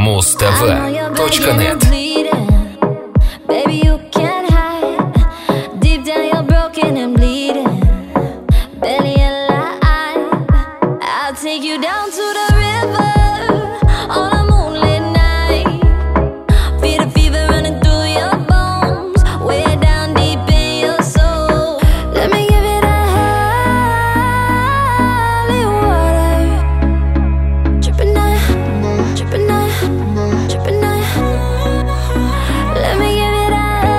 Mustv.net. Baby, you can't hide. Deep down, you're broken and bleeding. Barely alive. I'll take you down to the river on a moonlit night. Feel the fever running through your bones, way down deep in your soul. Let me give it a holy water. Dripping night, dripping night, dripping night. Let me give it a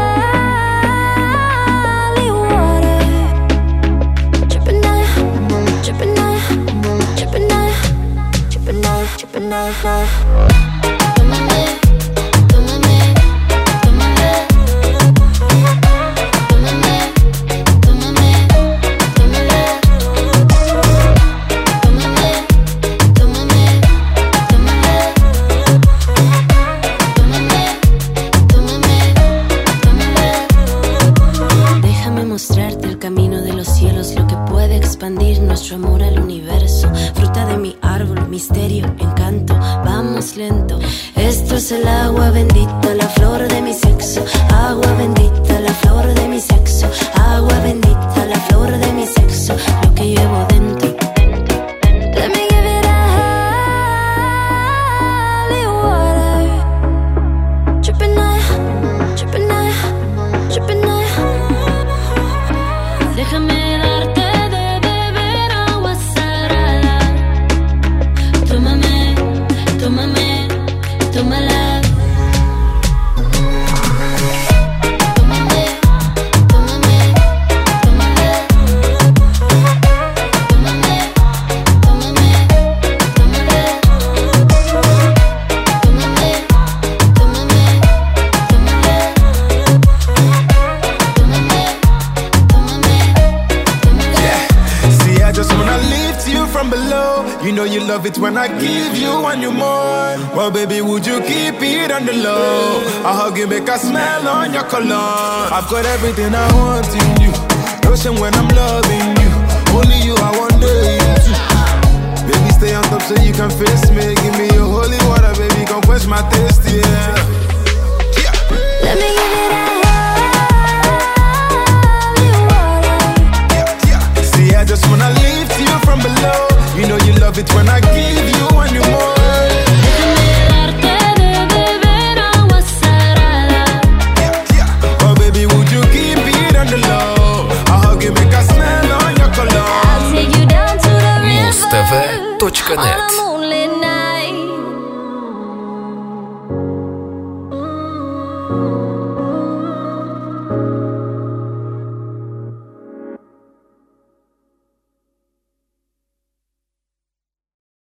holy water. Dripping night, dripping night, dripping night, dripping night, dripping night. Tómame, tómame, tómame. Tómame, tómame, tómame. Tómame, tómame, tómame. Tómame, tómame. Déjame mostrarte el camino de los cielos, lo que puede expandir nuestro amor al universo. Fruta de mi árbol, misterio, encanto, vamos lento. Esto es el agua bendita, la flor de mi sexo. Agua bendita, la flor de mi sexo. Agua bendita, la flor de mi sexo. Lo que llevo dentro. Let me give it a holy water. Dripping night, dripping night, dripping night. Déjame darte de beber agua sagrada. Tómame, tómame, tómala. Tómame, tómame, tómala. Tómame, tómame, tómala. Tómame, tómame, tómala. See, I just wanna lift you from below. You know you love it when I give you one you more. Well, baby, would you keep it on the low? I hug you, make a smell on your cologne. I've got everything I want in you. Ocean when I'm loving you. Only you, I want you too. Baby, stay on top so you can face me. Give me your holy water, baby, come quench my thirst, yeah. Let me give it a holy water. See, I just wanna lift you from below. You know you love it when I give you one you more. Déjame darte de beber agua sagrada. Oh baby, would you keep it on the low? I'll hug you, make a smell on your I'll cologne. take you down to the river Mustv.net. on a moonlit night.